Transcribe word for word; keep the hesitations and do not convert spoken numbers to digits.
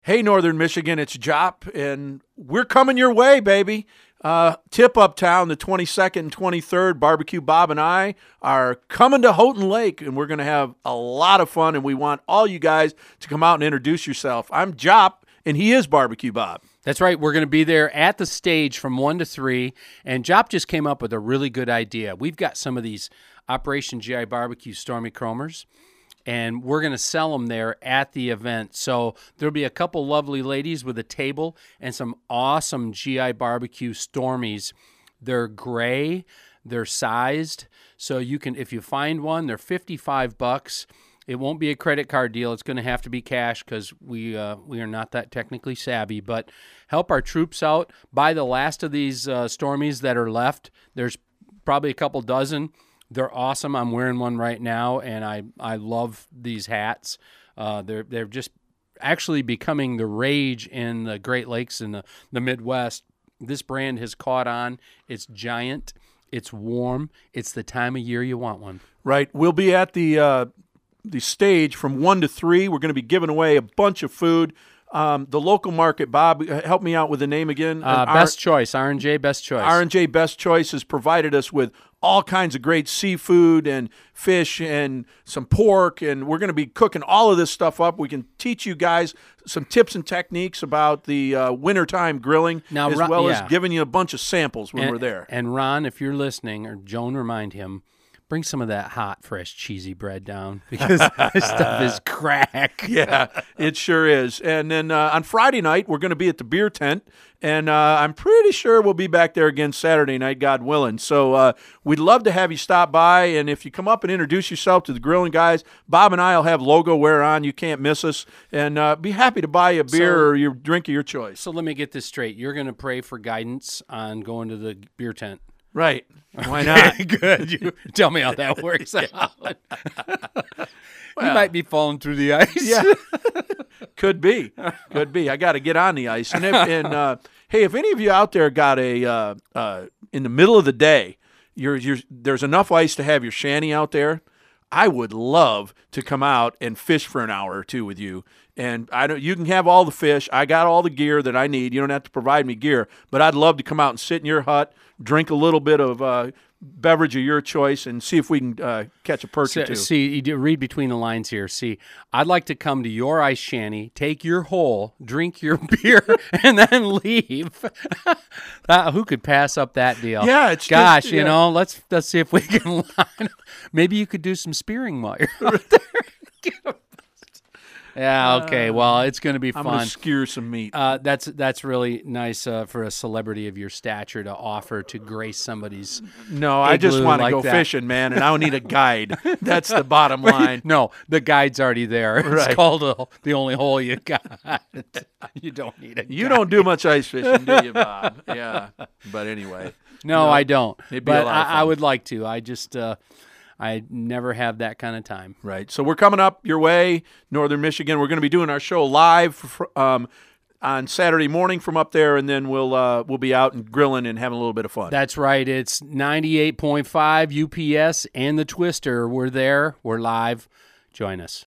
Hey, Northern Michigan, it's Jop, and we're coming your way, baby. Uh, Tip Uptown, the twenty-second and twenty-third, Barbecue Bob and I are coming to Houghton Lake, and we're going to have a lot of fun, and we want all you guys to come out and introduce yourself. I'm Jop, and he is Barbecue Bob. That's right. We're going to be there at the stage from one to three, and Jop just came up with a really good idea. We've got some of these Operation G I Barbecue Stormy Chromers, and we're going to sell them there at the event. So there'll be a couple lovely ladies with a table and some awesome G I Barbecue Stormies. They're gray, they're sized, so you can, if you find one, they're fifty-five bucks. It won't be a credit card deal. It's going to have to be cash because we uh, we are not that technically savvy. But help our troops out. Buy the last of these uh, Stormies that are left. There's probably a couple dozen. They're awesome. I'm wearing one right now, and I, I love these hats. Uh, they're they're just actually becoming the rage in the Great Lakes and the, the Midwest. This brand has caught on. It's giant. It's warm. It's the time of year you want one. Right. We'll be at the uh, the stage from one to three. We're going to be giving away a bunch of food. Um, the local market, Bob, help me out with the name again. Uh, R- Best Choice, R and J Best Choice. R and J Best Choice has provided us with all kinds of great seafood and fish and some pork, and we're going to be cooking all of this stuff up. We can teach you guys some tips and techniques about the uh, wintertime grilling, now, as Ron, well yeah. as giving you a bunch of samples when and, we're there. And Ron, if you're listening, or Joan, remind him, bring some of that hot, fresh, cheesy bread down because this stuff is crack. Yeah, it sure is. And then uh, on Friday night, we're going to be at the beer tent, and uh, I'm pretty sure we'll be back there again Saturday night, God willing. So uh, we'd love to have you stop by, and if you come up and introduce yourself to the grilling guys, Bob and I will have logo wear on. You can't miss us, and uh, be happy to buy you a beer So- or your drink of your choice. So let me get this straight. You're going to pray for guidance on going to the beer tent. Right. Why not? Good. You tell me how that works out. Well, you might be falling through the ice. Yeah. Could be. Could be. I got to get on the ice. And, if, and uh, hey, if any of you out there got a, uh, uh, in the middle of the day, you're, you're, there's enough ice to have your shanty out there, I would love to come out and fish for an hour or two with you. And I don't. You can have all the fish. I got all the gear that I need. You don't have to provide me gear, but I'd love to come out and sit in your hut, drink a little bit of uh, beverage of your choice, and see if we can uh, catch a perch So, or two. see, you do read between the lines here. See, I'd like to come to your ice shanty, take your hole, drink your beer, and then leave. uh, who could pass up that deal? Yeah, it's gosh, just, you yeah. know. Let's let's see if we can line. up. Maybe you could do some spearing while you're out there. Get 'em. Yeah. Okay. Well, it's going to be I'm fun. going to skewer some meat. Uh, that's that's really nice uh, for a celebrity of your stature to offer to grace somebody's. No, I just igloo want to like go that. fishing, man, and I don't need a guide. That's the bottom line. No, the guide's already there. It's Right. called a, the only hole you got. You don't need a You guide. don't do much ice fishing, do you, Bob? Yeah. But anyway. No, No, I don't. it'd be a But lot of I, I fun. would like to. I just, uh, I never have that kind of time. Right. So we're coming up your way, Northern Michigan. We're going to be doing our show live for, um, on Saturday morning from up there, and then we'll uh, we'll be out and grilling and having a little bit of fun. That's right. It's ninety-eight point five U P S and the Twister. We're there. We're live. Join us.